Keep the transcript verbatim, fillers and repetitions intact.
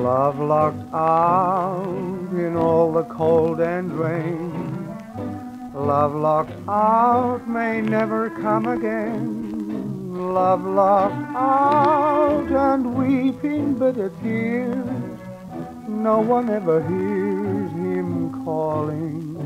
Love locked out in all the cold and rain. Love locked out may never come again. Love locked out and weeping bitter tears. No one ever hears him calling.